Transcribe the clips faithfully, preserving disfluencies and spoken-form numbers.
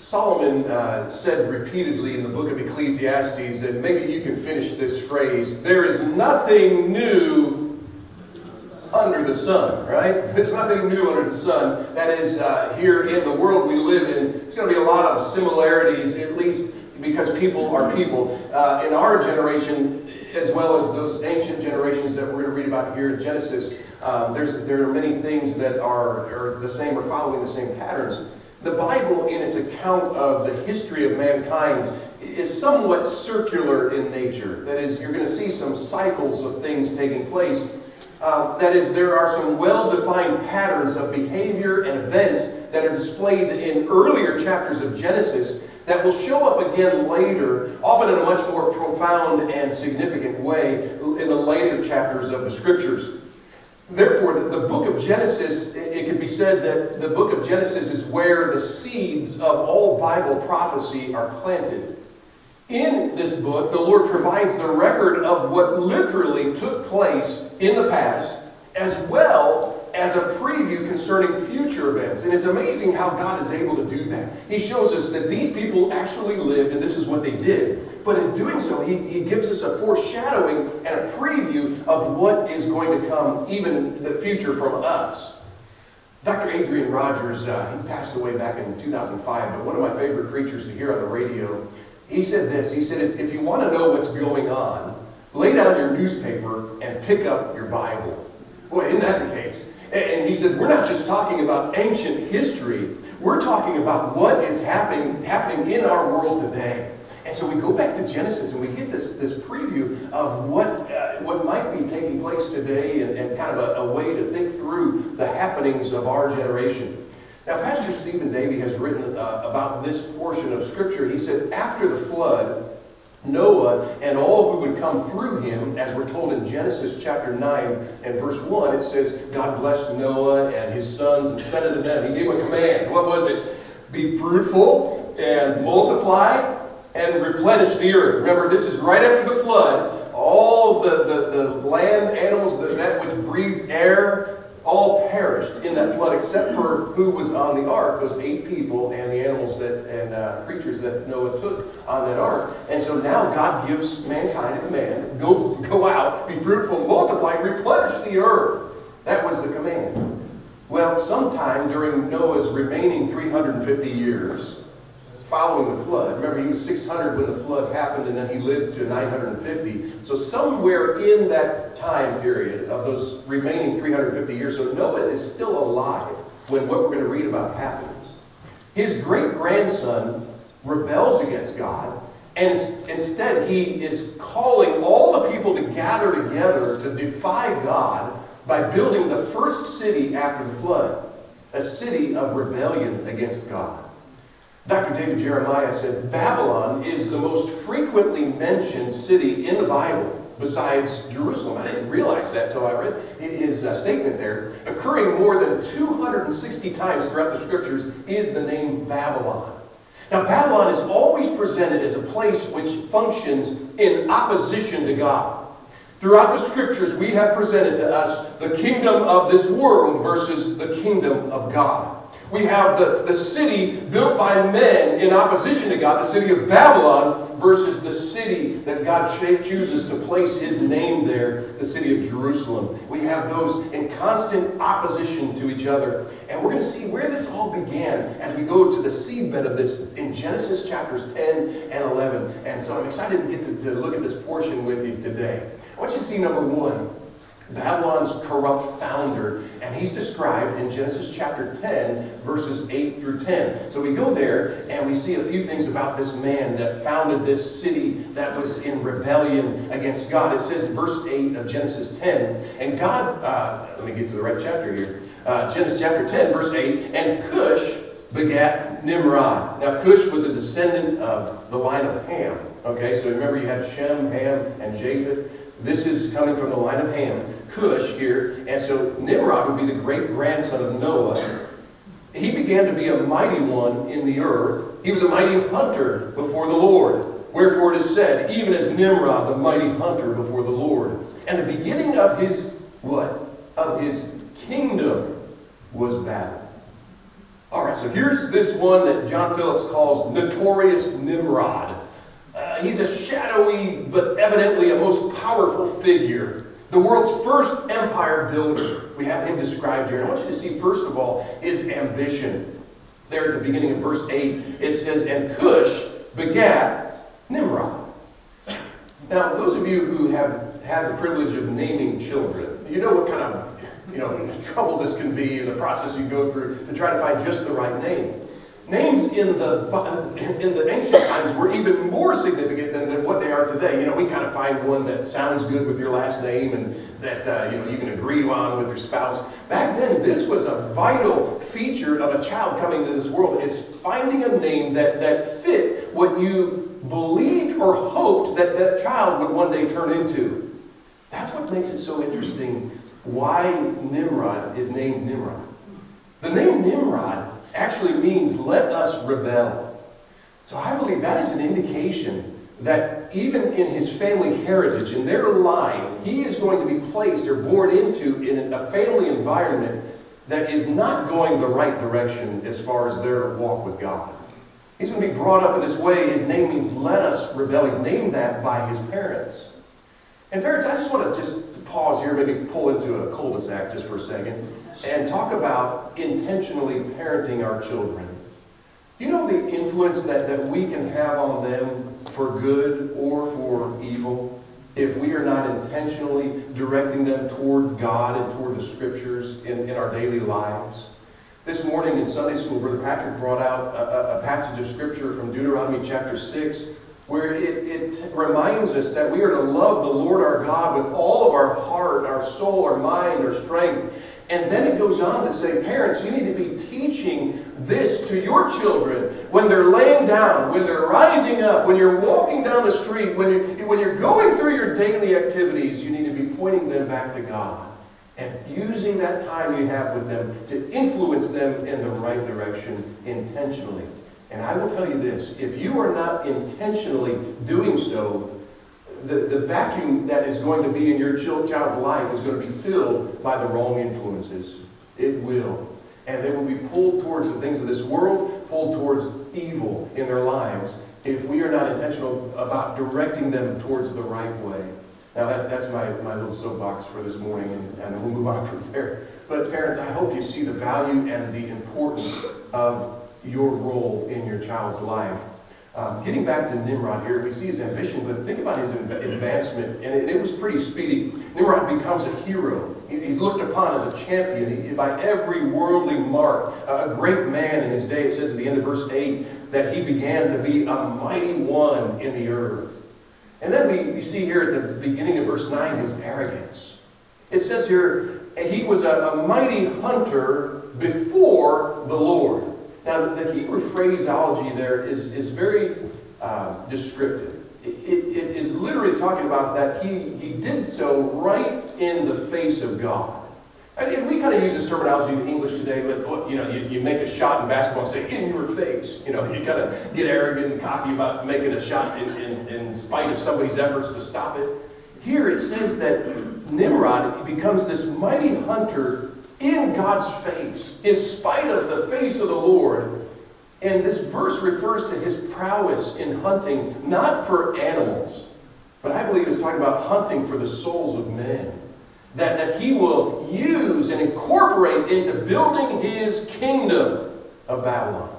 Solomon uh, said repeatedly in the book of Ecclesiastes, and maybe you can finish this phrase, there is nothing new under the sun, right? There's nothing new under the sun. That is, uh, here in the world we live in, there's going to be a lot of similarities, at least because people are people. Uh, in our generation, as well as those ancient generations that we're going to read about here in Genesis, um, there's there are many things that are, are the same or following the same patterns. The Bible, in its account of the history of mankind, is somewhat circular in nature. That is, you're going to see some cycles of things taking place. Uh, that is, there are some well-defined patterns of behavior and events that are displayed in earlier chapters of Genesis that will show up again later, often in a much more profound and significant way in the later chapters of the Scriptures. Therefore, the, the book of Genesis, it, it could be said that the book of Genesis is where the seeds of all Bible prophecy are planted. In this book, the Lord provides the record of what literally took place in the past, as well as a preview concerning future events. And it's amazing how God is able to do that. He shows us that these people actually lived, and this is what they did. But in doing so, he, he gives us a foreshadowing and a preview of what is going to come, even in the future, from us. Doctor Adrian Rogers, uh, he passed away back in two thousand five, but one of my favorite preachers to hear on the radio, he said this. He said, if, if you want to know what's going on, lay down your newspaper and pick up your Bible. Boy, isn't that the case? And he said, we're not just talking about ancient history. We're talking about what is happening, happening in our world today. And so we go back to Genesis and we get this, this preview of what uh, what might be taking place today and, and kind of a, a way to think through the happenings of our generation. Now, Pastor Stephen Davey has written uh, about this portion of Scripture. He said, after the flood, Noah and all who would come through him, as we're told in Genesis chapter nine and verse one, it says, God blessed Noah and his sons and said unto them, he gave a command. What was it? Be fruitful and multiply and replenish the earth. Remember, this is right after the flood. All the, the, the land animals, that, that which breathed air, all perished in that flood except for who was on the ark, those eight people and the animals that and uh, creatures that Noah took on that ark. And so now God gives mankind a command: go go out, be fruitful, multiply, replenish the earth. That was the command. Well, sometime during Noah's remaining three hundred fifty years following the flood, remember he was six hundred when the flood happened, and then he lived to nine hundred fifty. So somewhere in that time period of those remaining three hundred fifty years, so Noah is still alive when what we're going to read about happens. His great-grandson rebels against God, and instead he is calling all the people to gather together to defy God by building the first city after the flood, a city of rebellion against God. Doctor David Jeremiah said, Babylon is the most frequently mentioned city in the Bible besides Jerusalem. I didn't realize that until I read his uh, statement there. Occurring more than two hundred sixty times throughout the Scriptures is the name Babylon. Now, Babylon is always presented as a place which functions in opposition to God. Throughout the Scriptures, we have presented to us the kingdom of this world versus the kingdom of God. We have the, the city built by men in opposition to God, the city of Babylon, versus the city that God chooses to place his name there, the city of Jerusalem. We have those in constant opposition to each other. And we're going to see where this all began as we go to the seedbed of this in Genesis chapters ten and eleven. And so I'm excited to get to, to look at this portion with you today. I want you to see number one, Babylon's corrupt founder, and he's described in Genesis chapter ten, verses eight through ten. So we go there, and we see a few things about this man that founded this city that was in rebellion against God. It says in verse eight of Genesis ten, and God, uh, let me get to the right chapter here, uh, Genesis chapter ten, verse eight, and Cush begat Nimrod. Now, Cush was a descendant of the line of Ham. Okay, so remember you had Shem, Ham, and Japheth. This is coming from the line of Ham, Cush here. And so Nimrod would be the great-grandson of Noah. He began to be a mighty one in the earth. He was a mighty hunter before the Lord. Wherefore it is said, even as Nimrod, the mighty hunter before the Lord. And the beginning of his, what? Of his kingdom was Babel. All right, so here's this one that John Phillips calls Notorious Nimrod. Uh, he's a shadowy, but evidently a most powerful figure. The world's first empire builder. We have him described here. And I want you to see, first of all, his ambition. There at the beginning of verse eight, it says, and Cush begat Nimrod. Now, those of you who have had the privilege of naming children, you know what kind of you know trouble this can be in the process you go through to try to find just the right name. Names in the in the ancient times were even more significant than, than what they are today. You know, we kind of find one that sounds good with your last name and that uh, you know you can agree on with your spouse. Back then, this was a vital feature of a child coming into this world, is finding a name that, that fit what you believed or hoped that that child would one day turn into. That's what makes it so interesting why Nimrod is named Nimrod. The name Nimrod actually means let us rebel. So I believe that is an indication that even in his family heritage, in their line, he is going to be placed or born into in a family environment that is not going the right direction as far as their walk with God. He's going to be brought up in this way. His name means let us rebel. He's named that by his parents. And parents, I just want to just pause here, maybe pull into a cul-de-sac just for a second, and talk about intentionally parenting our children. Do you know the influence that, that we can have on them for good or for evil if we are not intentionally directing them toward God and toward the Scriptures in, in our daily lives? This morning in Sunday school, Brother Patrick brought out a, a passage of Scripture from Deuteronomy chapter six, where it, it reminds us that we are to love the Lord our God with all of our heart, our soul, our mind, our strength. And then it goes on to say, parents, you need to be teaching this to your children when they're laying down, when they're rising up, when you're walking down the street, when you're, when you're going through your daily activities. You need to be pointing them back to God and using that time you have with them to influence them in the right direction intentionally. And I will tell you this, if you are not intentionally doing so, The, the vacuum that is going to be in your child's life is going to be filled by the wrong influences. It will. And they will be pulled towards the things of this world, pulled towards evil in their lives, if we are not intentional about directing them towards the right way. Now, that, that's my, my little soapbox for this morning, and, and we'll move on from there. But parents, I hope you see the value and the importance of your role in your child's life. Um, getting back to Nimrod here, we see his ambition, but think about his advancement, and it, it was pretty speedy. Nimrod becomes a hero. He, he's looked upon as a champion he, by every worldly mark, a great man in his day. It says at the end of verse eight that he began to be a mighty one in the earth. And then we, we see here at the beginning of verse nine his arrogance. It says here, he was a, a mighty hunter before the Lord. Now, the Hebrew phraseology there is, is very uh, descriptive. It, it, it is literally talking about that he, he did so right in the face of God. And we kind of use this terminology in English today, but you know, you, you make a shot in basketball and say, in your face. You know, you kind of get arrogant and cocky about making a shot in, in, in spite of somebody's efforts to stop it. Here it says that Nimrod becomes this mighty hunter in God's face, in spite of the face of the Lord. And this verse refers to his prowess in hunting, not for animals, but I believe it's talking about hunting for the souls of men. That, that he will use and incorporate into building his kingdom of Babylon.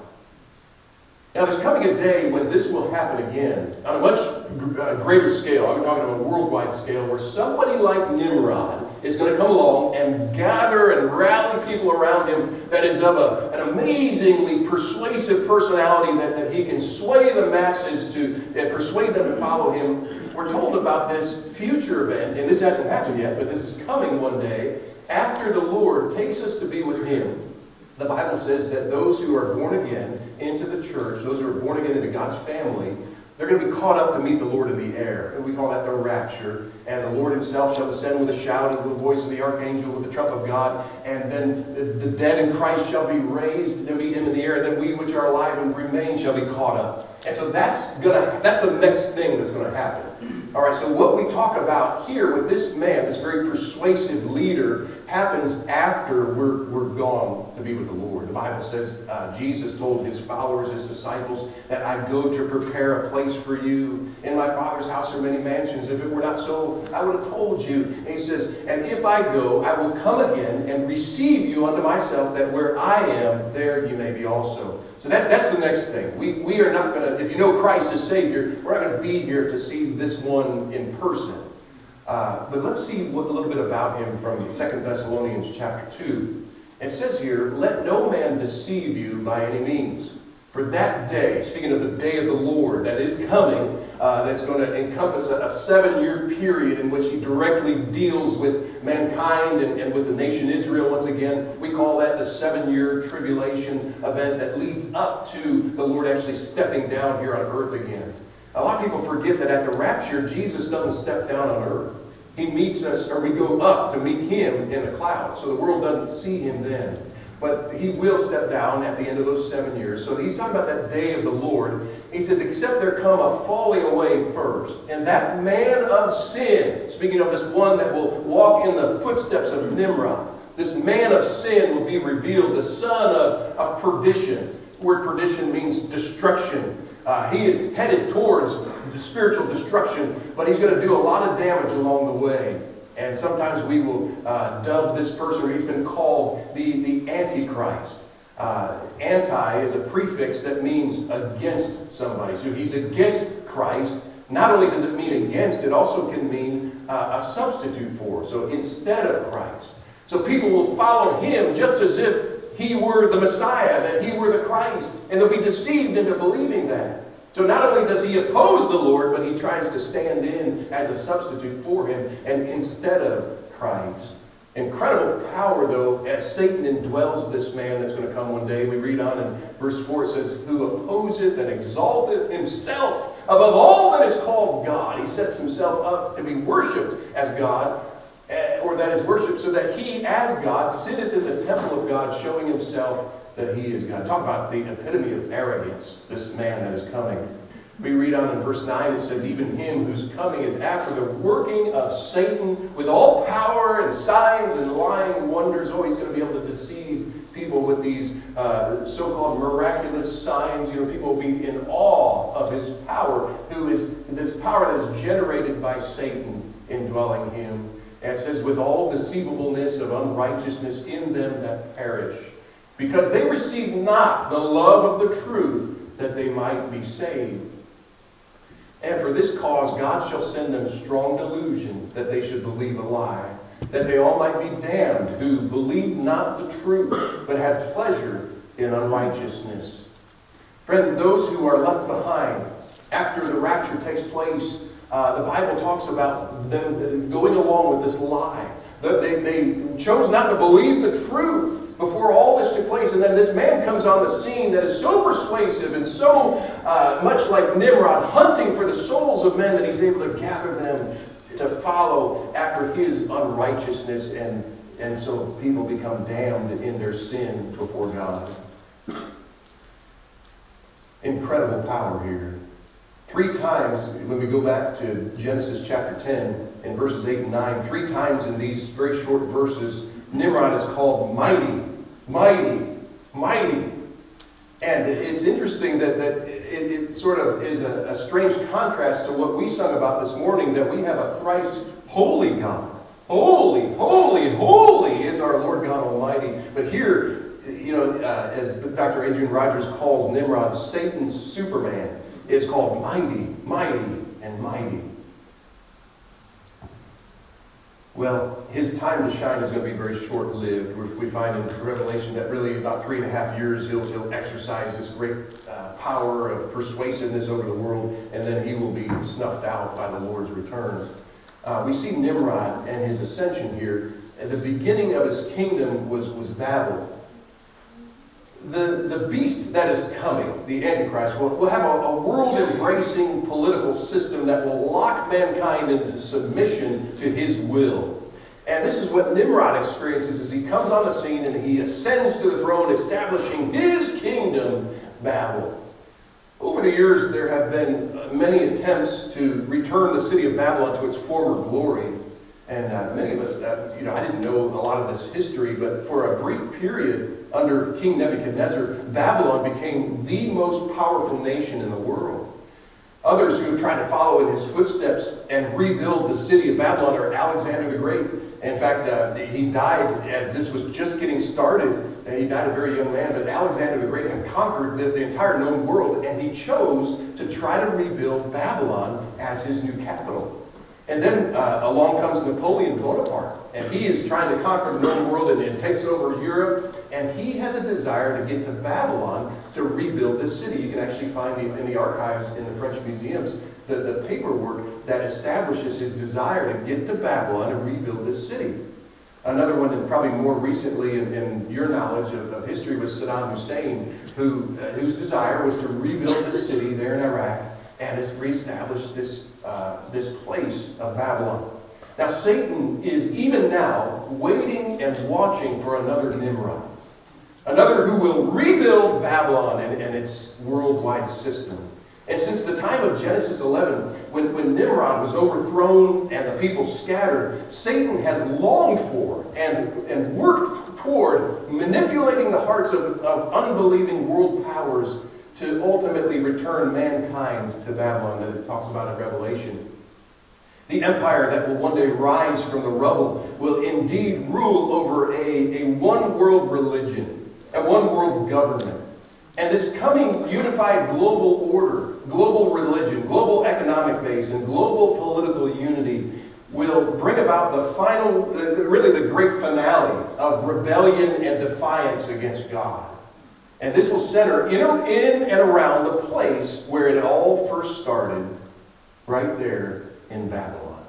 Now, there's coming a day when this will happen again on a much greater scale. I'm talking about a worldwide scale, where somebody like Nimrod is going to come along and gather and rally people around him that is of a, an amazingly persuasive personality that, that he can sway the masses to and persuade them to follow him. We're told about this future event, and this hasn't happened yet, but this is coming one day after the Lord takes us to be with him. The Bible says that those who are born again into the church, those who are born again into God's family, they're going to be caught up to meet the Lord in the air. And we call that the rapture. And the Lord himself shall descend with a shout and with the voice of the archangel with the trump of God. And then the dead in Christ shall be raised to meet him in the air. And then we which are alive and remain shall be caught up. And so that's gonna that's the next thing that's going to happen. All right, so what we talk about here with this man, this very persuasive leader, happens after we're, we're gone to be with the Lord. The Bible says uh, Jesus told his followers, his disciples, that I go to prepare a place for you. In my Father's house are many mansions. If it were not so, I would have told you. And he says, and if I go, I will come again and receive you unto myself, that where I am, there you may be also. So that, that's the next thing. We, we are not going to, if you know Christ as Savior, we're not going to be here to see this one in person. Uh, but let's see what, a little bit about him from Second Thessalonians chapter two. It says here, let no man deceive you by any means. For that day, speaking of the day of the Lord that is coming, uh, that's going to encompass a, a seven-year period in which he directly deals with mankind and, and with the nation Israel once again. We call that the seven-year tribulation event that leads up to the Lord actually stepping down here on earth again. A lot of people forget that at the rapture, Jesus doesn't step down on earth. He meets us, or we go up to meet him in the clouds. So the world doesn't see him then. But he will step down at the end of those seven years. So he's talking about that day of the Lord. He says, except there come a falling away first. And that man of sin, speaking of this one that will walk in the footsteps of Nimrod, this man of sin will be revealed, the son of, of perdition. The word perdition means destruction. Uh, he is headed towards the spiritual destruction, but he's going to do a lot of damage along the way. And sometimes we will uh, dub this person, or he's been called the, the Antichrist. Uh, anti is a prefix that means against somebody. So he's against Christ. Not only does it mean against, it also can mean uh, a substitute for. So instead of Christ. So people will follow him just as if he were the Messiah, that he were the Christ. And they'll be deceived into believing that. So not only does he oppose the Lord, but he tries to stand in as a substitute for him and instead of Christ. Incredible power, though, as Satan indwells this man that's going to come one day. We read on in verse four, it says, who opposeth and exalteth himself above all that is called God. He sets himself up to be worshipped as God, or that is worshipped, so that he, as God, sitteth in the temple of God, showing himself that he is God. Talk about the epitome of arrogance, this man that is coming. We read on in verse nine, it says, even him whose coming is after the working of Satan with all power and signs and lying wonders. Oh, he's going to be able to deceive people with these uh, so-called miraculous signs. You know, people will be in awe of his power, who is this power that is generated by Satan indwelling him. And it says, with all deceivableness of unrighteousness in them that perish, because they receive not the love of the truth, that they might be saved. And for this cause God shall send them strong delusion, that they should believe a lie, that they all might be damned, who believe not the truth, but have pleasure in unrighteousness. Friend, those who are left behind after the rapture takes place, uh, the Bible talks about them going along with this lie. They, they chose not to believe the truth before all this took place, and then this man comes on the scene that is so persuasive and so uh, much like Nimrod, hunting for the souls of men, that he's able to gather them to follow after his unrighteousness, and, and so people become damned in their sin before God. Incredible power here. Three times, when we go back to Genesis chapter ten, in verses eight and nine, three times in these very short verses, Nimrod is called mighty, mighty, mighty. And it's interesting that, that it, it sort of is a, a strange contrast to what we sung about this morning, that we have a thrice holy God. Holy, holy, holy is our Lord God Almighty. But here, you know, uh, as Doctor Adrian Rogers calls Nimrod, Satan's Superman, is called mighty, mighty, and mighty. Well, his time to shine is going to be very short-lived. We find in Revelation that really about three and a half years he'll, he'll exercise this great uh, power of persuasiveness over the world, and then he will be snuffed out by the Lord's return. Uh, we see Nimrod and his ascension here. At the beginning of his kingdom was, was Babel. The, the beast that is coming, the Antichrist, will, will have a, a world-embracing political system that will lock mankind into submission to his will. And this is what Nimrod experiences as he comes on the scene and he ascends to the throne, establishing his kingdom, Babel. Over the years, there have been many attempts to return the city of Babylon to its former glory. And uh, many of us, uh, you know, I didn't know a lot of this history, but for a brief period under King Nebuchadnezzar, Babylon became the most powerful nation in the world. Others who have tried to follow in his footsteps and rebuild the city of Babylon are Alexander the Great. In fact, uh, he died as this was just getting started. And he died a very young man, but Alexander the Great had conquered the, the entire known world, and he chose to try to rebuild Babylon as his new capital. And then uh, along comes Napoleon Bonaparte, and he is trying to conquer the known world and, and takes over Europe, and he has a desire to get to Babylon to rebuild this city. You can actually find the, in the archives in the French museums the, the paperwork that establishes his desire to get to Babylon and rebuild this city. Another one, and probably more recently in, in your knowledge of, of history, was Saddam Hussein, who uh, whose desire was to rebuild this city there in Iraq and has reestablished this uh, this place of Babylon. Now, Satan is even now waiting and watching for another Nimrod, another who will rebuild Babylon and, and its worldwide system. And since the time of Genesis eleven, when, when Nimrod was overthrown and the people scattered, Satan has longed for and, and worked toward manipulating the hearts of, of unbelieving world powers to ultimately return mankind to Babylon, that it talks about in Revelation. The empire that will one day rise from the rubble will indeed rule over a, a one-world religion, a one-world government. And this coming unified global order, global religion, global economic base, and global political unity will bring about the final, the, the, really the great finale of rebellion and defiance against God. And this will center in, in and around the place where it all first started, right there in Babylon.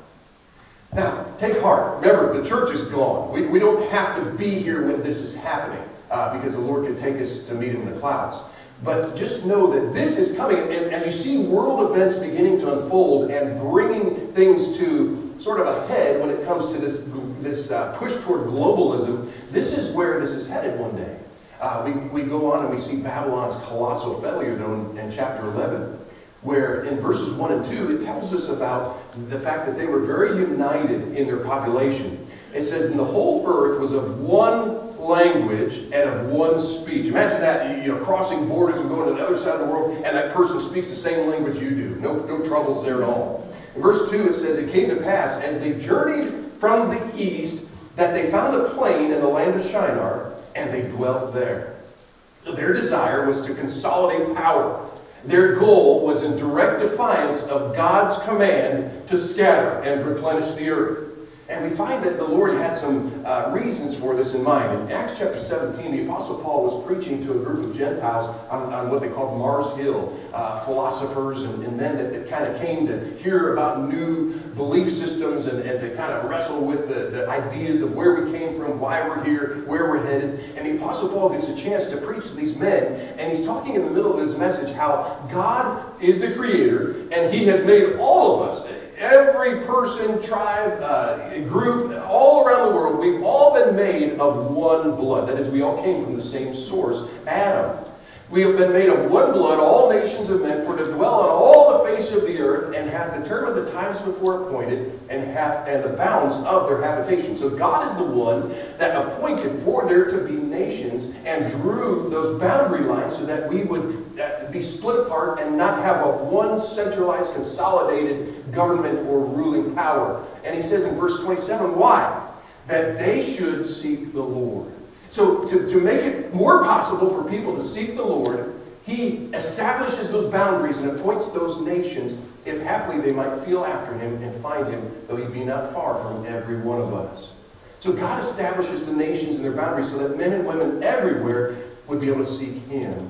Now, take heart. Remember, the church is gone. We, we don't have to be here when this is happening, uh, because the Lord can take us to meet Him in the clouds. But just know that this is coming. And as you see world events beginning to unfold and bringing things to sort of a head when it comes to this, this uh, push toward globalism, this is where this is headed one day. Uh, we, we go on and we see Babylon's colossal failure, though, in, in chapter eleven, where in verses one and two, it tells us about the fact that they were very united in their population. It says, and the whole earth was of one language and of one speech. Imagine that, you know, crossing borders and going to the other side of the world, and that person speaks the same language you do. No, no troubles there at all. In verse two, it says, it came to pass, as they journeyed from the east, that they found a plain in the land of Shinar, and they dwelt there. So their desire was to consolidate power. Their goal was in direct defiance of God's command to scatter and replenish the earth. And we find that the Lord had some uh, reasons for this in mind. In Acts chapter seventeen, the Apostle Paul was preaching to a group of Gentiles on, on what they called Mars Hill, uh, philosophers and, and men that, that kind of came to hear about new belief systems and, and to kind of wrestle with the, the ideas of where we came from, why we're here, where we're headed. And the Apostle Paul gets a chance to preach to these men, and he's talking in the middle of his message how God is the creator, and He has made all of us, every person, tribe, uh, group, all around the world, we've all been made of one blood. That is, we all came from the same source, Adam. We have been made of one blood, all nations of men, for to dwell on all the face of the earth, and have determined the times before appointed, and have and the bounds of their habitation. So God is the one that appointed for there to be nations, and drew those boundary lines so that we would uh, be split apart and not have a one centralized, consolidated government or ruling power. And He says in verse twenty-seven, why? That they should seek the Lord. So to, to make it more possible for people to seek the Lord, He establishes those boundaries and appoints those nations, if haply they might feel after Him and find Him, though He be not far from every one of us. So God establishes the nations and their boundaries so that men and women everywhere would be able to seek Him.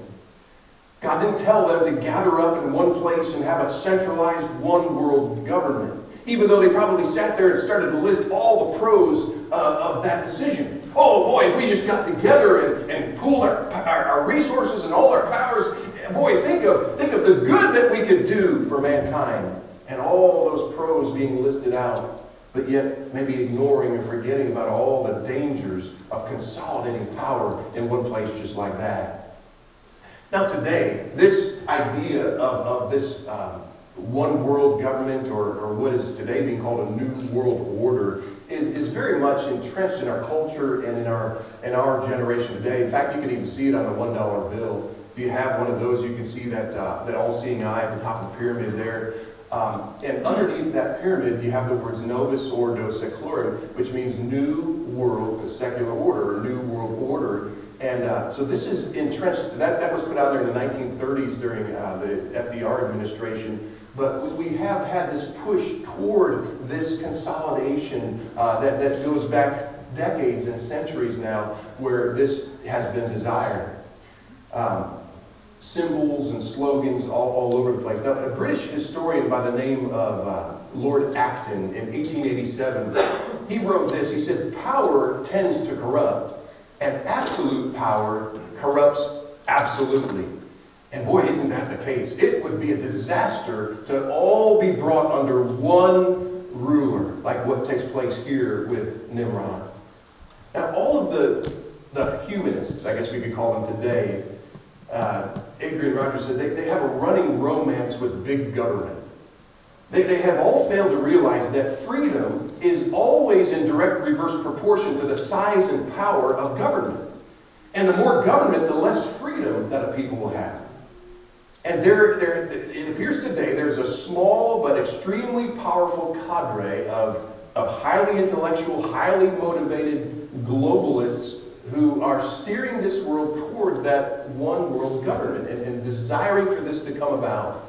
God didn't tell them to gather up in one place and have a centralized one world government, even though they probably sat there and started to list all the pros uh, of that decision. Oh boy, if we just got together and, and pooled our, our, our resources and all our powers, boy, think of think of the good that we could do for mankind. And all those pros being listed out, but yet maybe ignoring or forgetting about all the dangers of consolidating power in one place just like that. Now today, this idea of, of this um, one world government, or, or what is today being called a new world order, is, is very much entrenched in our culture and in our in our generation today. In fact, you can even see it on the one dollar bill. If you have one of those, you can see that uh, that all-seeing eye at the top of the pyramid there. Um, and underneath that pyramid, you have the words Novus Ordo Seclorum, which means New World Secular Order, or New World Order. And uh, so this is entrenched. That, that was put out there in the nineteen thirties during uh, the F D R administration. But we have had this push toward this consolidation uh, that, that goes back decades and centuries now, where this has been desired. Um, symbols and slogans all, all over the place. Now, a British historian by the name of uh, Lord Acton in eighteen eighty-seven, he wrote this. He said, "Power tends to corrupt, and absolute power corrupts absolutely." And boy, isn't that the case. It would be a disaster to all be brought under one ruler, like what takes place here with Nimrod. Now, all of the, the humanists, I guess we could call them today, uh, Adrian Rogers said, they, they have a running romance with big government. They, they have all failed to realize that freedom is always in direct reverse proportion to the size and power of government. And the more government, the less freedom that a people will have. And there, there, it appears today there's a small but extremely powerful cadre of, of highly intellectual, highly motivated globalists who are steering this world toward that one world government and, and desiring for this to come about.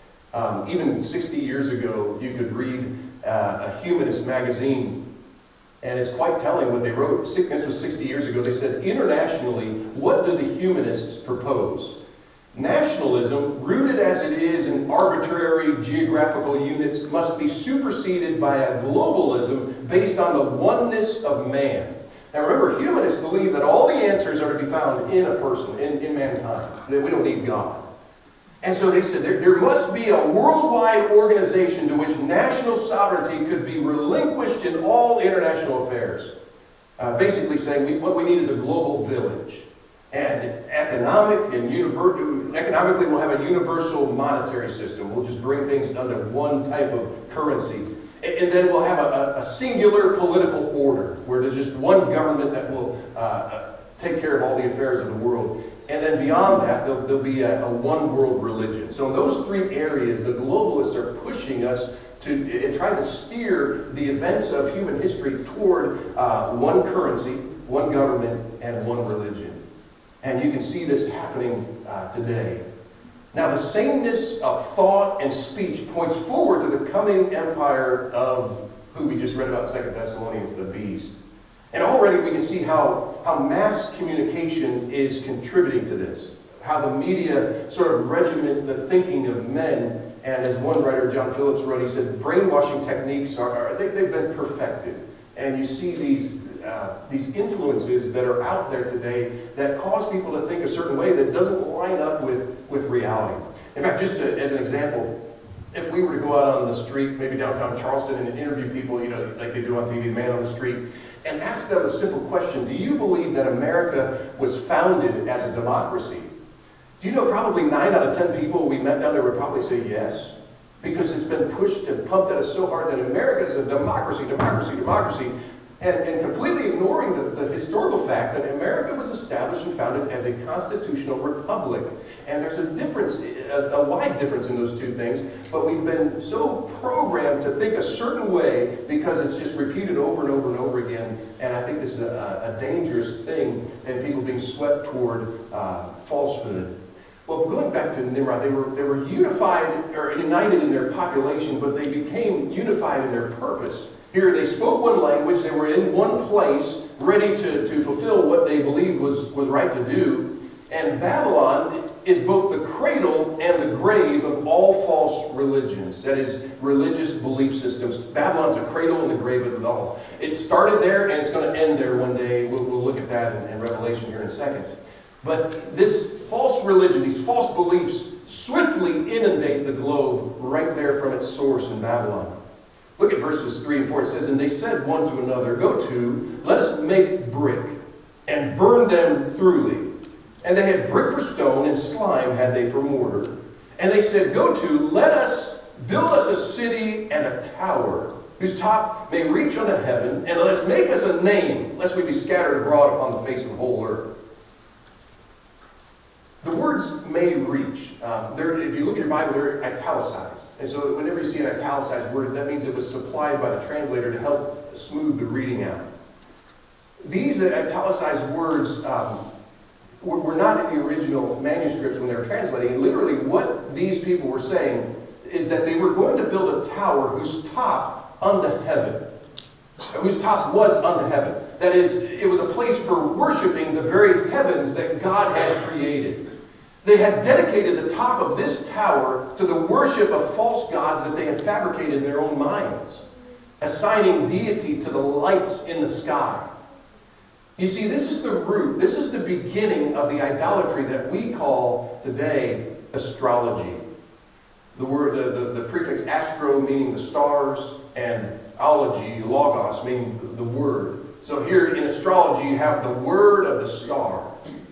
Um, even sixty years ago, you could read uh, a humanist magazine, and it's quite telling what they wrote. This was sixty years ago. They said, internationally, what do the humanists propose? Nationalism, rooted as it is in arbitrary geographical units, must be superseded by a globalism based on the oneness of man. Now remember, humanists believe that all the answers are to be found in a person, in, in mankind, that we don't need God. And so they said there, there must be a worldwide organization to which national sovereignty could be relinquished in all international affairs. Uh, basically saying we, what we need is a global village. And economic and univer- economically, we'll have a universal monetary system. We'll just bring things under one type of currency. And, and then we'll have a, a singular political order where there's just one government that will uh, take care of all the affairs of the world. And then beyond that, there'll, there'll be a, a one world religion. So in those three areas, the globalists are pushing us to and trying to steer the events of human history toward uh, one currency, one government, and one religion. And you can see this happening uh, today. Now, the sameness of thought and speech points forward to the coming empire of who we just read about in Second Thessalonians, the beast. And already we can see how, how mass communication is contributing to this. How the media sort of regiment the thinking of men. And as one writer, John Phillips, wrote, he said, brainwashing techniques, are, are they, they've been perfected. And you see these Uh, these influences that are out there today that cause people to think a certain way that doesn't line up with, with reality. In fact, just to, as an example, if we were to go out on the street, maybe downtown Charleston, and interview people, you know, like they do on T V, man on the street, and ask them a simple question: do you believe that America was founded as a democracy? Do you know probably nine out of ten people we met down there would probably say yes? Because it's been pushed and pumped at us so hard that America is a democracy, democracy, democracy. And, and completely ignoring the, the historical fact that America was established and founded as a constitutional republic. And there's a difference, a, a wide difference in those two things, but we've been so programmed to think a certain way because it's just repeated over and over and over again. And I think this is a, a dangerous thing, and people being swept toward uh, falsehood. Well, going back to Nimrod, they were, they were unified or united in their population, but they became unified in their purpose. Here they spoke one language, they were in one place, ready to, to fulfill what they believed was, was right to do. And Babylon is both the cradle and the grave of all false religions. That is, religious belief systems. Babylon's the cradle and the grave of it all. It started there and it's going to end there one day. We'll, we'll look at that in, in Revelation here in a second. But this false religion, these false beliefs, swiftly inundate the globe right there from its source in Babylon. Look at verses three and four. It says, and they said one to another, go to, let us make brick, and burn them thoroughly. And they had brick for stone, and slime had they for mortar. And they said, go to, let us build us a city and a tower, whose top may reach unto heaven, and let us make us a name, lest we be scattered abroad upon the face of the whole earth. The words may reach. Um, if you look at your Bible, they're italicized. And so whenever you see an italicized word, that means it was supplied by the translator to help smooth the reading out. These italicized words um, were, were not in the original manuscripts when they were translating. And literally what these people were saying is that they were going to build a tower whose top unto heaven, whose top was unto heaven. That is, it was a place for worshiping the very heavens that God had created. They had dedicated the top of this tower to the worship of false gods that they had fabricated in their own minds, assigning deity to the lights in the sky. You see, this is the root, this is the beginning of the idolatry that we call today astrology. The word, the, the, the prefix astro meaning the stars, and ology, logos, meaning the, the word. So here in astrology you have the word of the star.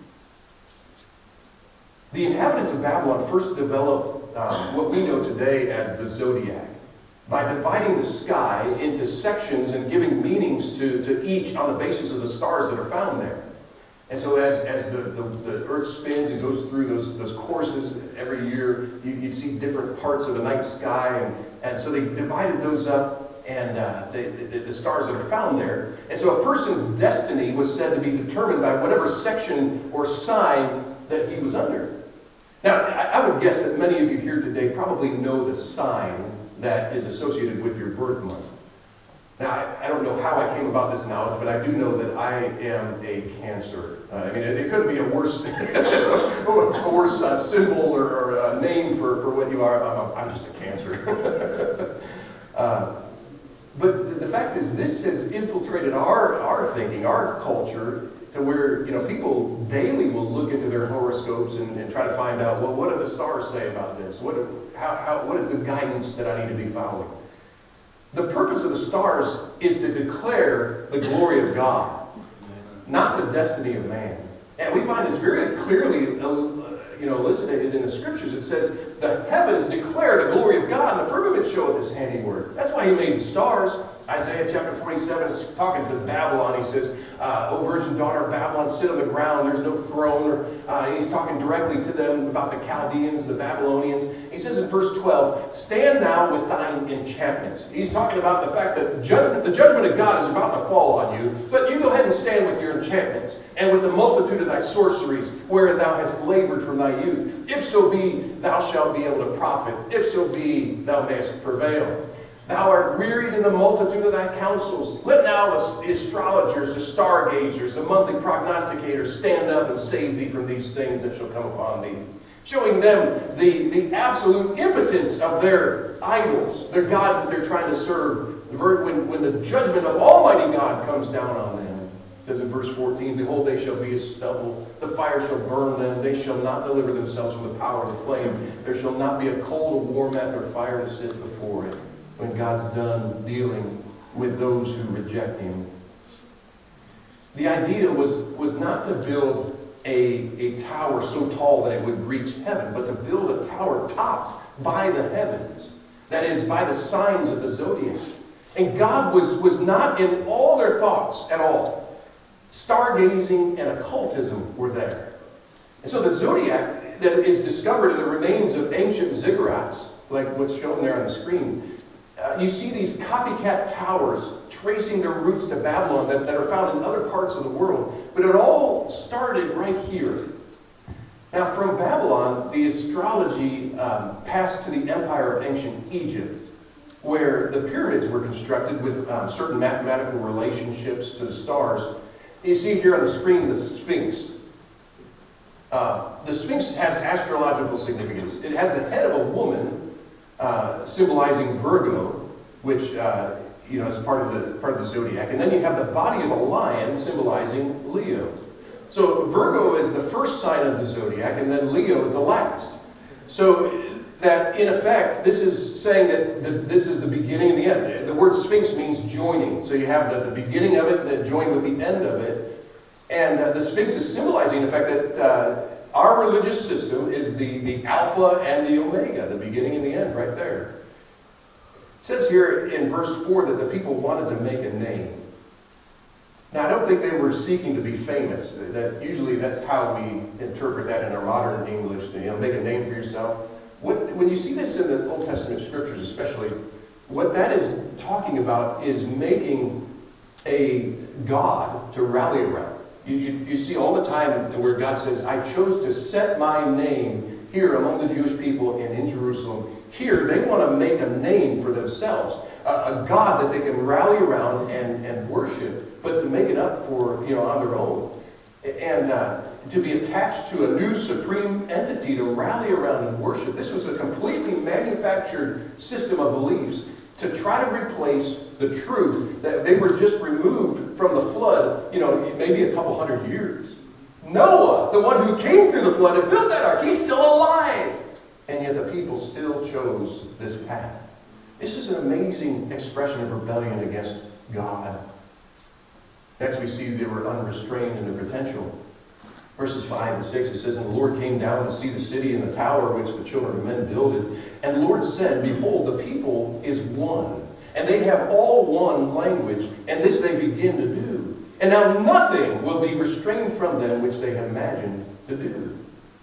The inhabitants of Babylon first developed um, what we know today as the zodiac by dividing the sky into sections and giving meanings to, to each on the basis of the stars that are found there. And so as, as the, the, the earth spins and goes through those, those courses every year, you, you see different parts of the night sky. And, and so they divided those up and uh, they, the, the stars that are found there. And so a person's destiny was said to be determined by whatever section or sign that he was under. Now, I would guess that many of you here today probably know the sign that is associated with your birth month. Now, I, I don't know how I came about this knowledge, but I do know that I am a Cancer. Uh, I mean, it, it couldn't be a worse, a worse uh, symbol or, or uh, name for, for what you are. I'm, a, I'm just a Cancer. uh, but the, the fact is, this has infiltrated our, our thinking, our culture, to where, you know, people daily will look into their horoscopes and, and try to find out, well, what do the stars say about this? What, how, how, what is the guidance that I need to be following? The purpose of the stars is to declare the glory of God, not the destiny of man. And we find this very clearly, uh, you know, elucidated in the scriptures. It says, the heavens declare the glory of God, and the firmament showeth his handiwork. That's why he made the stars. Isaiah chapter forty-seven is talking to Babylon. He says, uh, O virgin daughter of Babylon, sit on the ground. There's no throne. Or, uh, and he's talking directly to them about the Chaldeans, the Babylonians. He says in verse twelve, stand now with thine enchantments. He's talking about the fact that judgment, the judgment of God is about to fall on you. But you go ahead and stand with your enchantments and with the multitude of thy sorceries, wherein thou hast labored from thy youth. If so be, thou shalt be able to profit. If so be, thou mayest prevail. Thou art wearied in the multitude of thy counsels. Let now the astrologers, the stargazers, the monthly prognosticators stand up and save thee from these things that shall come upon thee. Showing them the, the absolute impotence of their idols, their gods that they're trying to serve. When, when the judgment of Almighty God comes down on them. It says in verse fourteen, behold, they shall be as stubble. The fire shall burn them. They shall not deliver themselves from the power of the flame. There shall not be a coal to warm at, or fire to sit before it. When God's done dealing with those who reject him. The idea was, was not to build a, a tower so tall that it would reach heaven, but to build a tower topped by the heavens. That is, by the signs of the zodiac. And God was, was not in all their thoughts at all. Stargazing and occultism were there. And so the zodiac that is discovered in the remains of ancient ziggurats, like what's shown there on the screen, Uh, you see these copycat towers tracing their roots to Babylon that, that are found in other parts of the world. But it all started right here. Now, from Babylon, the astrology um, passed to the empire of ancient Egypt, where the pyramids were constructed with um, certain mathematical relationships to the stars. You see here on the screen the Sphinx. Uh, the Sphinx has astrological significance. It has the head of a woman, Uh, symbolizing Virgo, which uh, you know is part of the part of the zodiac, and then you have the body of a lion symbolizing Leo. So Virgo is the first sign of the zodiac, and then Leo is the last. So that in effect, this is saying that the, this is the beginning and the end. The word Sphinx means joining. So you have the, the beginning of it that joined with the end of it, and uh, the Sphinx is symbolizing the fact that. Uh, Our religious system is the, the alpha and the omega, the beginning and the end, right there. It says here in verse four that the people wanted to make a name. Now, I don't think they were seeking to be famous. That usually that's how we interpret that in our modern English. To, you know, make a name for yourself. What, when you see this in the Old Testament scriptures, especially, what that is talking about is making a God to rally around. You, you, you see all the time where God says, "I chose to set my name here among the Jewish people and in Jerusalem." Here, they want to make a name for themselves, a, a God that they can rally around and, and worship, but to make it up for, you know, on their own. And uh, to be attached to a new supreme entity to rally around and worship. This was a completely manufactured system of beliefs to try to replace the truth that they were just removed from the flood, you know, maybe a couple hundred years. Noah, the one who came through the flood and built that ark, he's still alive. And yet the people still chose this path. This is an amazing expression of rebellion against God. Next we see they were unrestrained in their potential. Verses five and six, it says, "And the Lord came down to see the city and the tower which the children of men builded. And the Lord said, Behold, the people is one, and they have all one language, and this they begin to do. And now nothing will be restrained from them which they have imagined to do."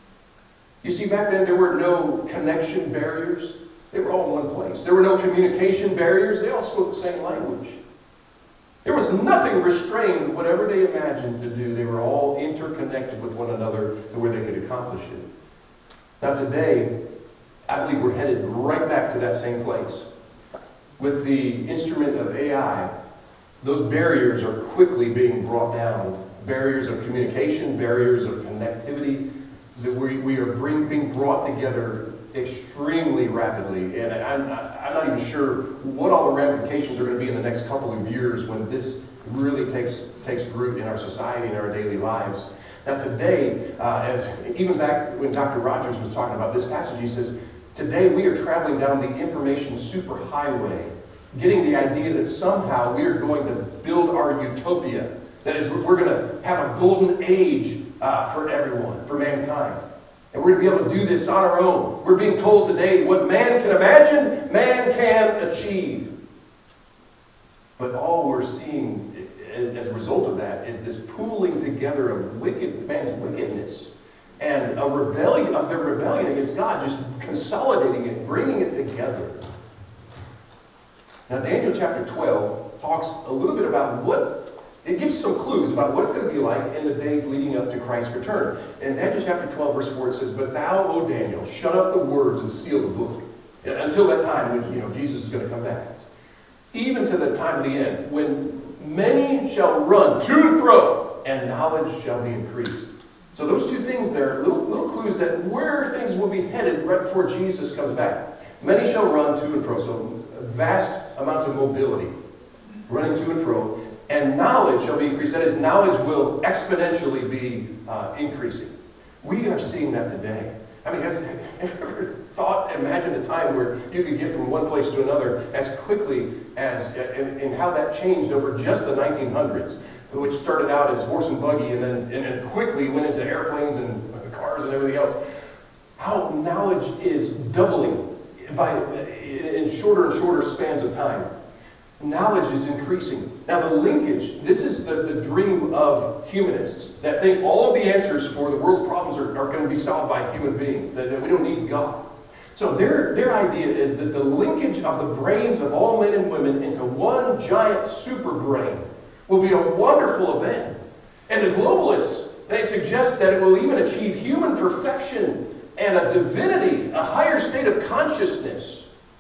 You see, back then there were no connection barriers. They were all in one place. There were no communication barriers. They all spoke the same language. There was nothing restrained whatever they imagined to do. They were all interconnected with one another to where they could accomplish it. Now today, I believe we're headed right back to that same place. With the instrument of A I, those barriers are quickly being brought down. Barriers of communication, barriers of connectivity, that we, we are bring, being brought together extremely rapidly. And I'm, I'm not even sure what all the ramifications are going to be in the next couple of years when this really takes takes root in our society and our daily lives. Now today, uh, as even back when Doctor Rogers was talking about this passage, he says, today we are traveling down the information superhighway, getting the idea that somehow we are going to build our utopia. That is, we're going to have a golden age uh, for everyone, for mankind. And we're going to be able to do this on our own. We're being told today what man can imagine, man can achieve. But all we're seeing as a result of that is this pooling together of wicked man's wickedness and a rebellion of their rebellion against God, just consolidating it, bringing it together. Now, Daniel chapter twelve talks a little bit about what. It gives some clues about what it's going to be like in the days leading up to Christ's return. In Daniel chapter twelve, verse four, it says, "But thou, O Daniel, shut up the words and seal the book, until that time when, you know, Jesus is going to come back. Even to the time of the end, when many shall run to and fro, and knowledge shall be increased." So those two things there, little, little clues that where things will be headed right before Jesus comes back. Many shall run to and fro, so vast amounts of mobility, running to and fro. And knowledge shall be increased. That is, knowledge will exponentially be uh, increasing. We are seeing that today. I mean, have you ever thought, imagine a time where you could get from one place to another as quickly as, and, and how that changed over just the nineteen hundreds, which started out as horse and buggy and then, and then quickly went into airplanes and cars and everything else. How knowledge is doubling by in shorter and shorter spans of time. Knowledge is increasing. Now the linkage, this is the, the dream of humanists that think all of the answers for the world's problems are, are going to be solved by human beings, that, that we don't need God. So their, their idea is that the linkage of the brains of all men and women into one giant super brain will be a wonderful event. And the globalists, they suggest that it will even achieve human perfection and a divinity, a higher state of consciousness.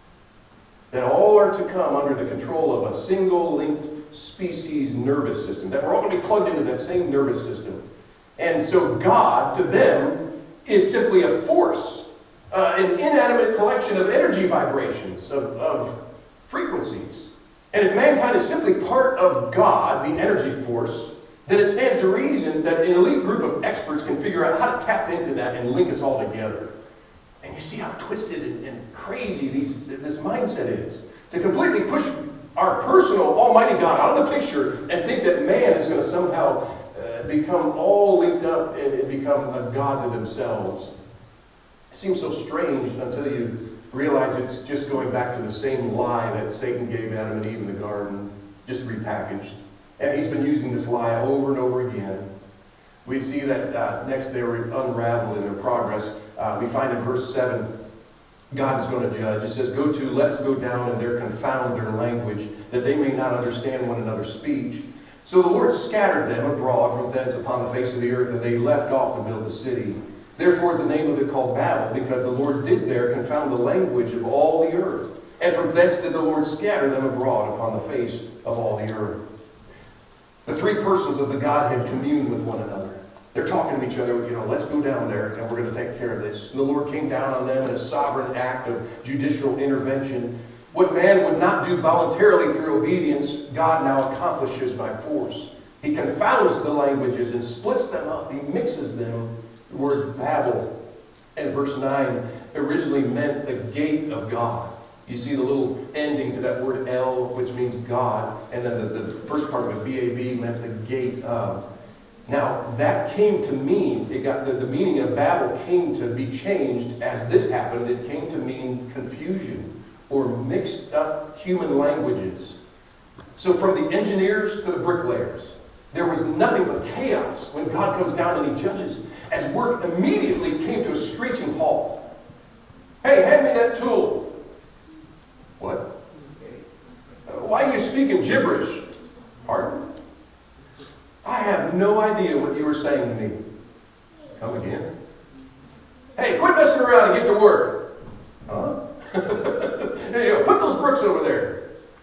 That all are to come under the control of a single linked species nervous system. That we're all going to be plugged into that same nervous system. And so God, to them, is simply a force, uh, an inanimate collection of energy vibrations, of, of frequencies. And if mankind is simply part of God, the energy force, then it stands to reason that an elite group of experts can figure out how to tap into that and link us all together. And you see how twisted and, and crazy these, this mindset is. To completely push our personal almighty God out of the picture and think that man is going to somehow uh, become all linked up and, and become a God to themselves. It seems so strange until you realize it's just going back to the same lie that Satan gave Adam and Eve in the garden, just repackaged. And he's been using this lie over and over again. We see that uh, next they were unraveled in their progress. Uh, we find in verse seven, God is going to judge. It says, go to, let us go down and there confound their language, that they may not understand one another's speech. So the Lord scattered them abroad from thence upon the face of the earth, and they left off to build the city. Therefore is the name of it called Babel, because the Lord did there confound the language of all the earth. And from thence did the Lord scatter them abroad upon the face of all the earth. The three persons of the Godhead commune with one another. They're talking to each other, you know, let's go down there and we're going to take care of this. And the Lord came down on them in a sovereign act of judicial intervention. What man would not do voluntarily through obedience, God now accomplishes by force. He confounds the languages and splits them up. He mixes them. The word Babel in verse nine originally meant the gate of God. You see the little ending to that word El, which means God. And then the, the first part of it, B A B, meant the gate of. Now, that came to mean, it got the, the meaning of Babel came to be changed as this happened. It came to mean confusion or mixed up human languages. So from the engineers to the bricklayers, there was nothing but chaos when God comes down and he judges, as work immediately came to a screeching halt. Hey, hand me that tool. What? Uh, why are you speaking gibberish? Pardon? I have no idea what you were saying to me. Come again? Hey, quit messing around and get to work. Huh? There you go. Put those bricks over there.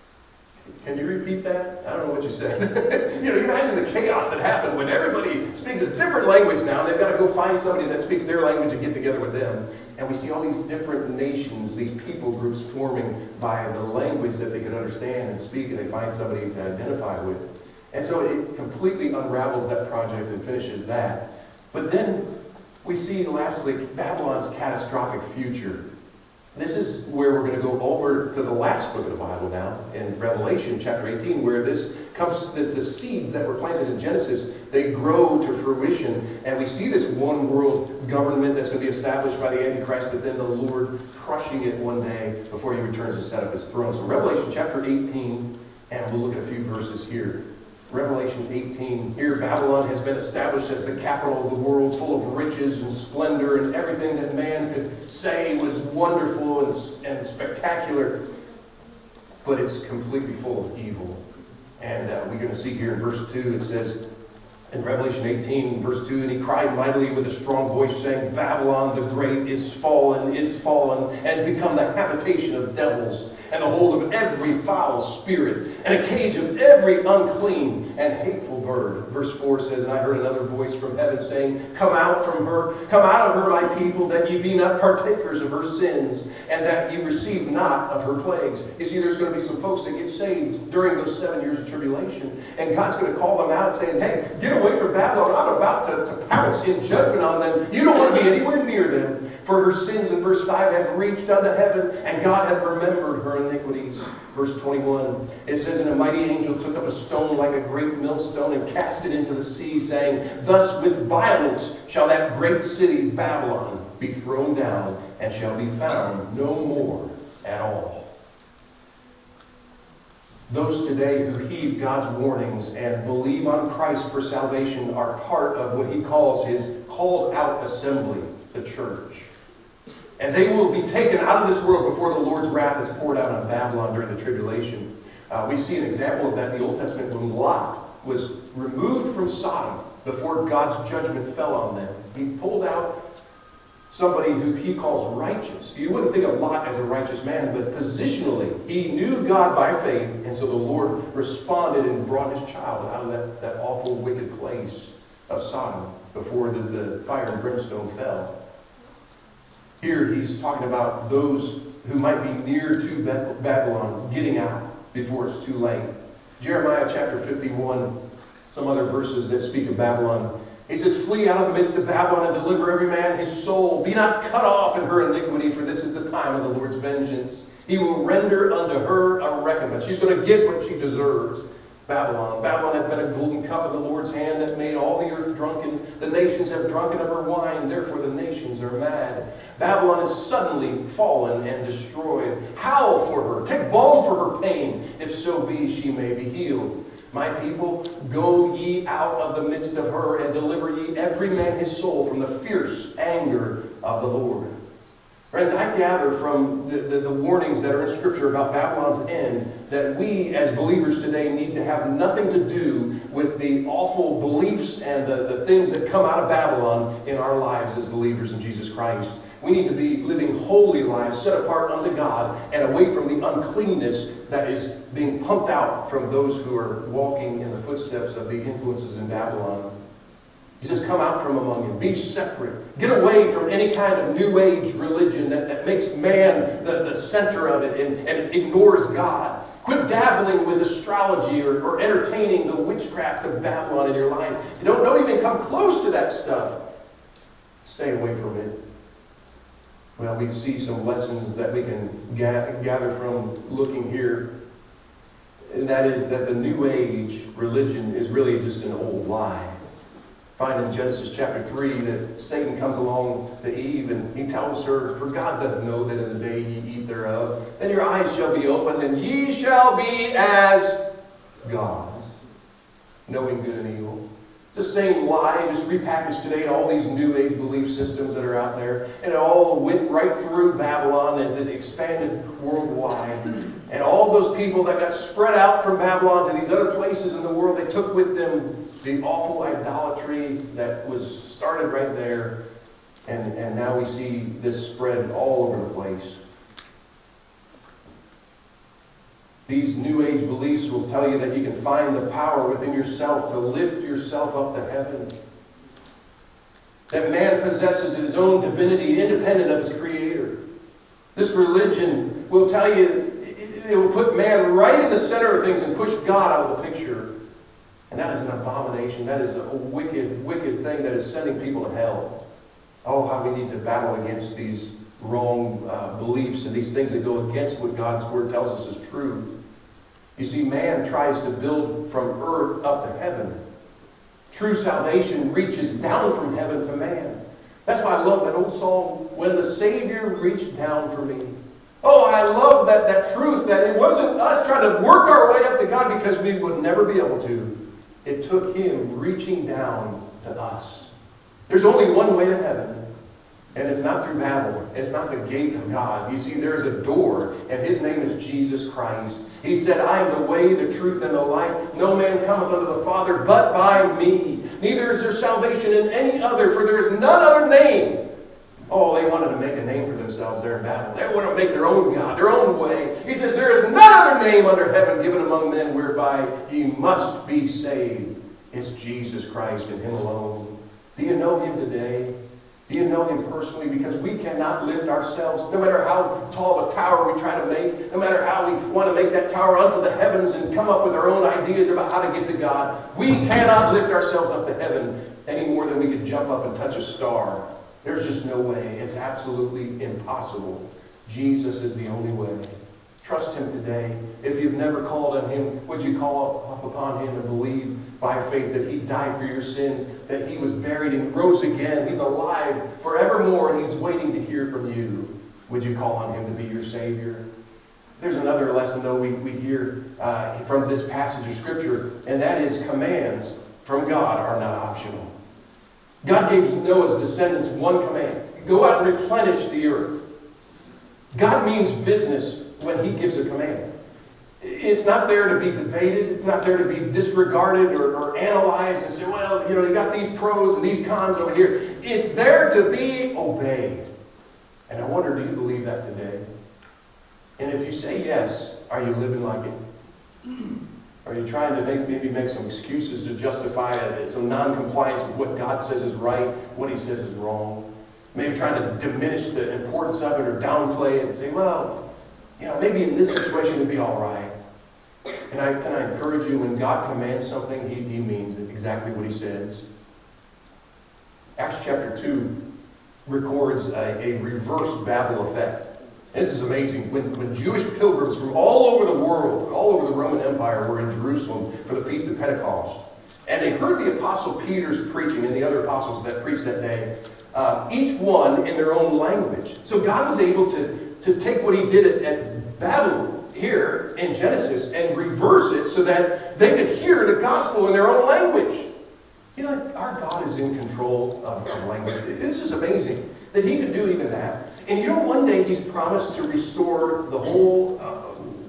Can you repeat that? I don't know what you said. You know, you imagine the chaos that happened when everybody speaks a different language now, and they've got to go find somebody that speaks their language and get together with them. And we see all these different nations, these people groups forming by the language that they can understand and speak, and they find somebody to identify with. And so it completely unravels that project and finishes that. But then we see, lastly, Babylon's catastrophic future. This is where we're going to go over to the last book of the Bible now, in Revelation chapter eighteen, where this comes, the, the seeds that were planted in Genesis, they grow to fruition. And we see this one world government that's going to be established by the Antichrist, but then the Lord crushing it one day before he returns to set up his throne. So Revelation chapter eighteen, and we'll look at a few verses here. Revelation eighteen, here Babylon has been established as the capital of the world, full of riches and splendor and everything that man could say was wonderful and, and spectacular. But it's completely full of evil. And uh, we're going to see here in verse two, it says, in Revelation eighteen, verse two, and he cried mightily with a strong voice, saying, Babylon the great is fallen, is fallen, and has become the habitation of devils, and the hold of every foul spirit, and a cage of every unclean and hateful bird. Verse four says, and I heard another voice from heaven saying, Come out from her, come out of her, my people, that ye be not partakers of her sins, and that ye receive not of her plagues. You see, there's going to be some folks that get saved during those seven years of tribulation, and God's going to call them out saying, hey, get away from Babylon. I'm about to, to pounce in judgment on them. You don't want to be anywhere near them. For her sins, in verse five, have reached unto heaven, and God hath remembered her iniquities. Verse twenty-one, it says, and a mighty angel took up a stone like a great millstone and cast it into the sea, saying, Thus with violence shall that great city Babylon be thrown down, and shall be found no more at all. Those today who heed God's warnings and believe on Christ for salvation are part of what he calls his called out assembly, the church. And they will be taken out of this world before the Lord's wrath is poured out on Babylon during the tribulation. Uh, we see an example of that in the Old Testament when Lot was removed from Sodom before God's judgment fell on them. He pulled out somebody who he calls righteous. You wouldn't think of Lot as a righteous man, but positionally, he knew God by faith, and so the Lord responded and brought his child out of that, that awful, wicked place of Sodom before the, the fire and brimstone fell. Here he's talking about those who might be near to Babylon getting out before it's too late. Jeremiah chapter fifty-one, some other verses that speak of Babylon. He says, Flee out of the midst of Babylon and deliver every man his soul. Be not cut off in her iniquity, for this is the time of the Lord's vengeance. He will render unto her a recompense. She's going to get what she deserves. Babylon. Babylon had been a golden cup in the Lord's hand that made all the earth drunken. The nations have drunken of her wine, therefore the nations are mad. Babylon is suddenly fallen and destroyed. Howl for her, take balm for her pain, if so be she may be healed. My people, go ye out of the midst of her, and deliver ye every man his soul from the fierce anger of the Lord. Friends, I gather from the, the, the warnings that are in Scripture about Babylon's end that we as believers today need to have nothing to do with the awful beliefs and the, the things that come out of Babylon in our lives as believers in Jesus Christ. We need to be living holy lives set apart unto God and away from the uncleanness that is being pumped out from those who are walking in the footsteps of the influences in Babylon. He says, come out from among you. Be separate. Get away from any kind of New Age religion that, that makes man the, the center of it and, and ignores God. Quit dabbling with astrology or, or entertaining the witchcraft of Babylon in your life. You don't, don't even come close to that stuff. Stay away from it. Well, we see some lessons that we can ga- gather from looking here. And that is that the New Age religion is really just an old lie. Find in Genesis chapter three that Satan comes along to Eve and he tells her, for God doth know that in the day ye eat thereof, then your eyes shall be opened, and ye shall be as gods, knowing good and evil. It's the same lie, just repackaged today in all these New Age belief systems that are out there. And it all went right through Babylon as it expanded worldwide. And all those people that got spread out from Babylon to these other places in the world, they took with them the awful idolatry that was started right there. And, and now we see this spread all over the place. These New Age beliefs will tell you that you can find the power within yourself to lift yourself up to heaven. That man possesses his own divinity independent of his Creator. This religion will tell you, it will put man right in the center of things and push God out of the picture. And that is an abomination. That is a wicked, wicked thing that is sending people to hell. Oh, how we need to battle against these wrong uh, beliefs and these things that go against what God's Word tells us is true. You see, man tries to build from earth up to heaven. True salvation reaches down from heaven to man. That's why I love that old song, When the Savior Reached Down for Me. Oh, I love that, that truth that it wasn't us trying to work our way up to God because we would never be able to. It took Him reaching down to us. There's only one way to heaven. And it's not through Babel. It's not the gate of God. You see, there's a door, and His name is Jesus Christ. He said, I am the way, the truth, and the life. No man cometh unto the Father but by me. Neither is there salvation in any other, for there is none other name. Oh, they wanted to make a name for themselves there in Babel. They wanted to make their own God, their own way. He says, there is none other name under heaven given among men whereby ye must be saved. It's Jesus Christ and Him alone. Do you know Him today? Do you know Him personally? Because we cannot lift ourselves, no matter how tall of a tower we try to make, no matter how we want to make that tower unto the heavens and come up with our own ideas about how to get to God. We cannot lift ourselves up to heaven any more than we could jump up and touch a star. There's just no way. It's absolutely impossible. Jesus is the only way. Trust Him today. If you've never called on Him, would you call up upon Him and believe by faith that He died for your sins, that He was buried and rose again. He's alive forevermore, and He's waiting to hear from you. Would you call on Him to be your Savior? There's another lesson, though, we, we hear uh, from this passage of Scripture, and that is commands from God are not optional. God gave Noah's descendants one command. Go out and replenish the earth. God means business when He gives a command. It's not there to be debated. It's not there to be disregarded or, or analyzed and say, well, you know, you got these pros and these cons over here. It's there to be obeyed. And I wonder, do you believe that today? And if you say yes, are you living like it? Are you trying to make, maybe make some excuses to justify it, some non-compliance with what God says is right, what He says is wrong? Maybe trying to diminish the importance of it or downplay it and say, well, you know, maybe in this situation it'd be all right. And I, and I encourage you, when God commands something, He, he means exactly what He says. Acts chapter two records a, a reverse Babel effect. This is amazing. When, when Jewish pilgrims from all over the world, all over the Roman Empire, were in Jerusalem for the Feast of Pentecost, and they heard the Apostle Peter's preaching and the other apostles that preached that day, uh, each one in their own language. So God was able to, to take what he did at, at Babylon here in Genesis and reverse it so that they could hear the gospel in their own language. You know, our God is in control of, of language. This is amazing that he could do even that. And you know, one day he's promised to restore the whole uh,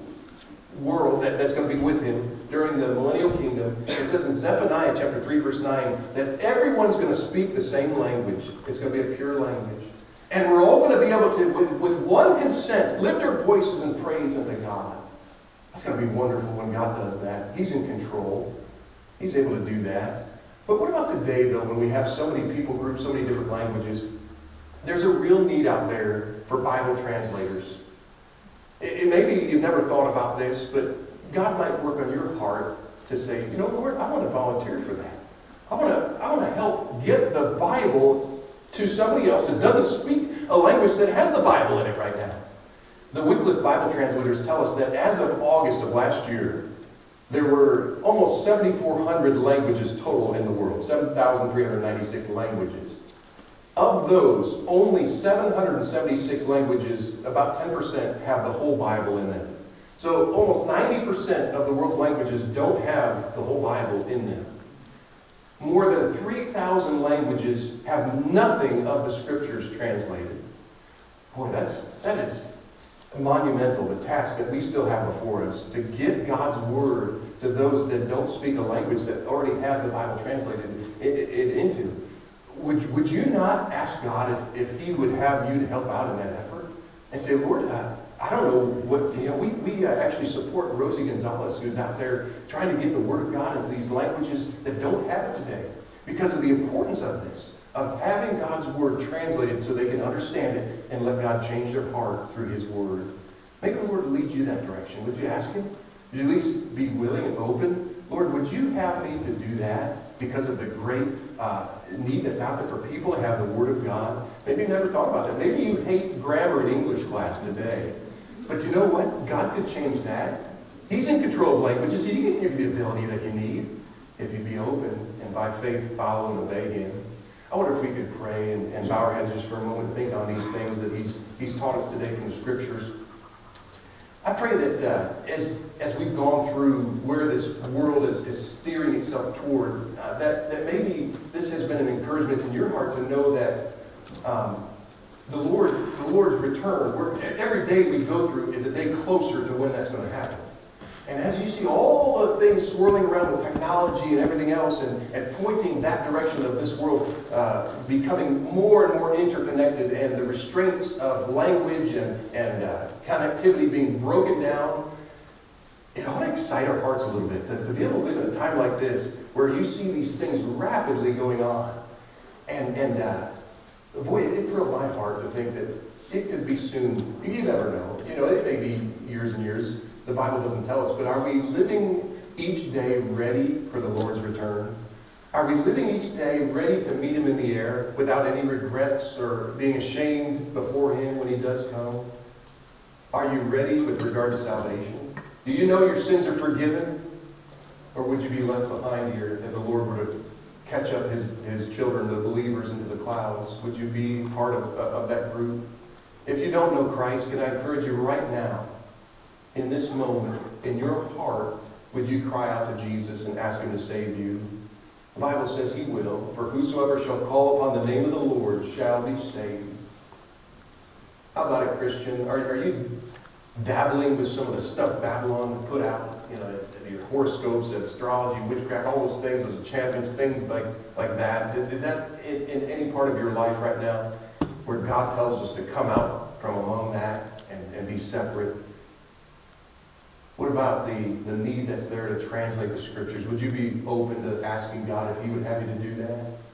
world that, that's going to be with him during the millennial kingdom. It says in Zephaniah chapter three, verse nine, that everyone's going to speak the same language. It's going to be a pure language. And we're all going to be able to, with, with one consent, lift our voices in praise unto God. That's going to be wonderful when God does that. He's in control. He's able to do that. But what about today, though, when we have so many people groups, so many different languages? There's a real need out there for Bible translators. It, it, maybe you've never thought about this, but God might work on your heart to say, you know, Lord, I want to volunteer for that. I want to, I want to help get the Bible to somebody else that doesn't speak a language that has the Bible in it right now. The Wycliffe Bible translators tell us that as of August of last year, there were almost seven thousand four hundred languages total in the world, seven thousand three hundred ninety-six languages. Of those, only seven hundred seventy-six languages, about ten percent, have the whole Bible in them. So almost ninety percent of the world's languages don't have the whole Bible in them. More than three thousand languages have nothing of the Scriptures translated. Boy, that's, that is monumental, the task that we still have before us, to get God's Word to those that don't speak a language that already has the Bible translated it, it, it into. Would, would you not ask God if, if he would have you to help out in that effort? And say, Lord, uh, I don't know what, you know, we, we uh, actually support Rosie Gonzalez, who's out there trying to get the Word of God into these languages that don't have it today, because of the importance of this, of having God's Word translated so they can understand it and let God change their heart through his Word. Maybe the Lord leads you that direction. Would you ask him? Would you at least be willing and open? Lord, would you have me to do that because of the great uh, need that's out there for people to have the Word of God? Maybe you never thought about that. Maybe you hate grammar in English class today. But you know what? God could change that. He's in control of languages. He can give you the ability that you need if you be open and by faith follow and obey him. I wonder if we could pray and, and bow our heads just for a moment and think on these things that he's, he's taught us today from the Scriptures. I pray that uh, as, as we've gone through where this world is, is steering itself toward, uh, that, that maybe this has been an encouragement in your heart to know that um, the Lord, the Lord's return, we're, every day we go through is a day closer to when that's going to happen. And as you see all the things swirling around with technology and everything else and, and pointing that direction of this world uh, becoming more and more interconnected, and the restraints of language and, and uh, connectivity being broken down, it ought to excite our hearts a little bit to, to be able to live in a time like this where you see these things rapidly going on. And, and uh, boy, it thrilled my heart to think that it could be soon. You never know. You know, it may be years and years. The Bible doesn't tell us, but are we living each day ready for the Lord's return? Are we living each day ready to meet him in the air without any regrets or being ashamed before him when he does come? Are you ready with regard to salvation? Do you know your sins are forgiven? Or would you be left behind here if the Lord were to catch up his, his children, the believers, into the clouds? Would you be part of, of that group? If you don't know Christ, can I encourage you right now, in this moment, in your heart, would you cry out to Jesus and ask him to save you? The Bible says he will. For whosoever shall call upon the name of the Lord shall be saved. How about it, Christian? Are, are you dabbling with some of the stuff Babylon put out? You know, your horoscopes, astrology, witchcraft, all those things, those enchantments, things like, like that. Is that in, in any part of your life right now where God tells us to come out from among that and, and be separate? What about the, the need that's there to translate the Scriptures? Would you be open to asking God if he would have you to do that?